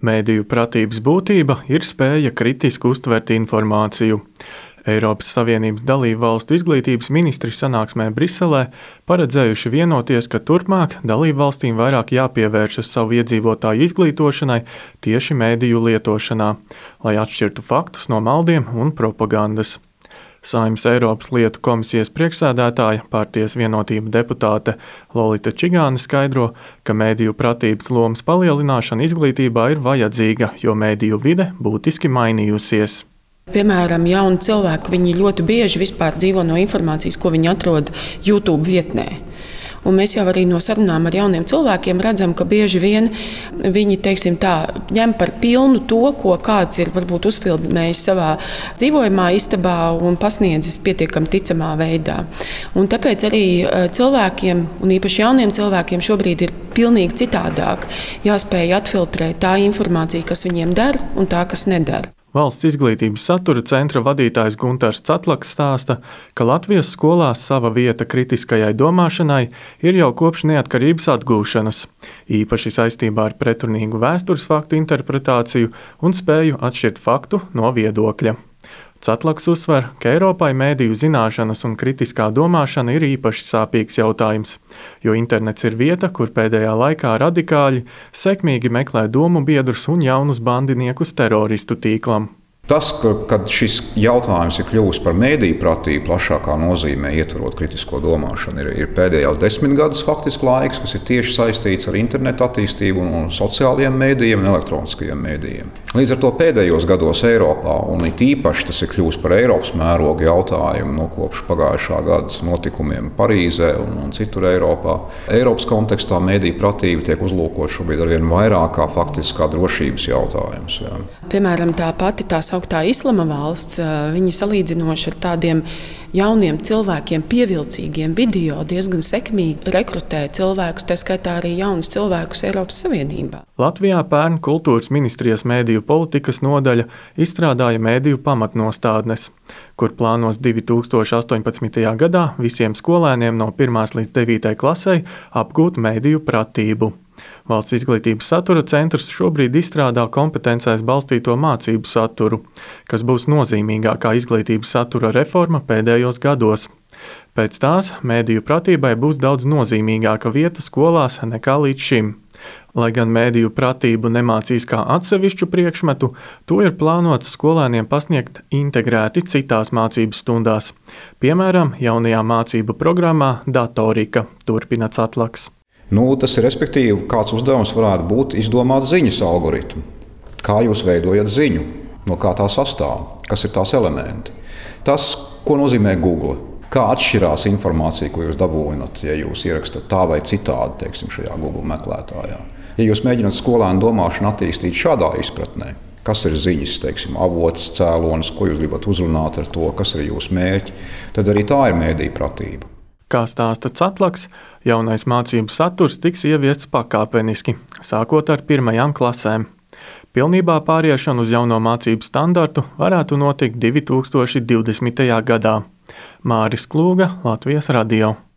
Mēdīju pratības būtība ir spēja kritiski uztvert informāciju. Eiropas Savienības dalībvalstu izglītības ministri sanāksmē Briselē paredzējuši vienoties, ka turpmāk dalībvalstīm vairāk jāpievēršas savu iedzīvotāju izglītošanai tieši mēdīju lietošanā, lai atšķirtu faktus no maldiem un propagandas. Saeimas Eiropas lietu komisijas priekšsēdētāja, Partijas Vienotība deputāte Lolita Čigāne skaidro, ka mēdīju pratības lomas palielināšana izglītībā ir vajadzīga, jo mēdīju vide būtiski mainījusies. Piemēram, jauni cilvēki, viņi ļoti bieži vispār dzīvo no informācijas, ko viņi atrod YouTube vietnē. Un mēs jau arī no sarunām ar jauniem cilvēkiem redzam, ka bieži vien viņi, ņem par pilnu to, ko kāds ir varbūt uzfilmējis savā dzīvojamā istabā un pasniedzis pietiekami ticamā veidā. Un tāpēc arī cilvēkiem, un īpaši jauniem cilvēkiem, šobrīd ir pilnīgi citādāk jāspēj atfiltrēt tā informācija, kas viņiem der un tā, kas nedara. Valsts izglītības satura centra vadītājs Guntars Catlaks stāsta, ka Latvijas skolās sava vieta kritiskajai domāšanai ir jau kopš neatkarības atgūšanas, īpaši saistībā ar pretrunīgu vēstures faktu interpretāciju un spēju atšķirt faktu no viedokļa. Catlaks uzsver, ka Eiropai mēdīju zināšanas un kritiskā domāšana ir īpaši sāpīgs jautājums, jo internets ir vieta, kur pēdējā laikā radikāļi sekmīgi meklē domu biedrus un jaunus bandiniekus teroristu tīklam. Tas, kad šis jautājums ir kļuvis par mēdīju pratību plašākā nozīmē, ietverot kritisko domāšanu, ir pēdējās 10 gadus faktiski laiks, kas ir tieši saistīts ar internetu attīstību un sociālajiem mēdījiem un elektroniskajiem mēdījiem. Līdz ar to pēdējos gados Eiropā, un it īpaši tas ir kļuvis par Eiropas mēroga jautājumu kopš pagājušā gada notikumiem Parīzē un citur Eiropā. Eiropas kontekstā mēdīju pratība tiek uzlūkota šobrīd arvien vairāk kā faktiskā drošības jautājums. Jā. Piemēram, tā pati tā sauktā Islama valsts, viņi salīdzinoši ar tādiem jauniem cilvēkiem, pievilcīgiem video diezgan sekmīgi rekrutē cilvēkus, tā skaitā arī jaunus cilvēkus Eiropas Savienībā. Latvijā pērn kultūras ministrijas mēdīju politikas nodaļa izstrādāja mēdīju pamatnostādnes, kur plānos 2018. gadā visiem skolēniem no 1. līdz 9. klasei apgūt mēdīju pratību. Valsts izglītības satura centrs šobrīd izstrādā kompetencēs balstīto mācību saturu, kas būs nozīmīgākā izglītības satura reforma pēdējos gados. Pēc tās mēdīju pratībai būs daudz nozīmīgāka vieta skolās nekā līdz šim. Lai gan mēdīju pratību nemācīs kā atsevišķu priekšmetu, to ir plānots skolēniem pasniegt integrēti citās mācību stundās. Piemēram, jaunajā mācību programmā Datorika, turpina Catlaks. Tas ir respektīvi, kāds uzdevums varētu būt izdomāt ziņas algoritmu. Kā jūs veidojat ziņu, no kā tā sastāv, kas ir tās elementi. Tas, ko nozīmē Google, kā atšķirās informācija, ko jūs dabūjat, ja jūs ierakstat tā vai citādi, šajā Google meklētājā. Ja jūs mēģināt skolēnu domāšanu attīstīt šādā izpratnē, kas ir ziņas, avots, cēlonis, ko jūs gribat uzrunāt ar to, kas ir jūsu mērķi, tad arī tā ir mēdīju pratība. Kā stāsta Catlaks, jaunais mācību saturs tiks ieviests pakāpeniski, sākot ar 1. klasēm. Pilnībā pāriešana uz jauno mācību standartu varētu notikt 2020. gadā. Māris Klūga, Latvijas radio.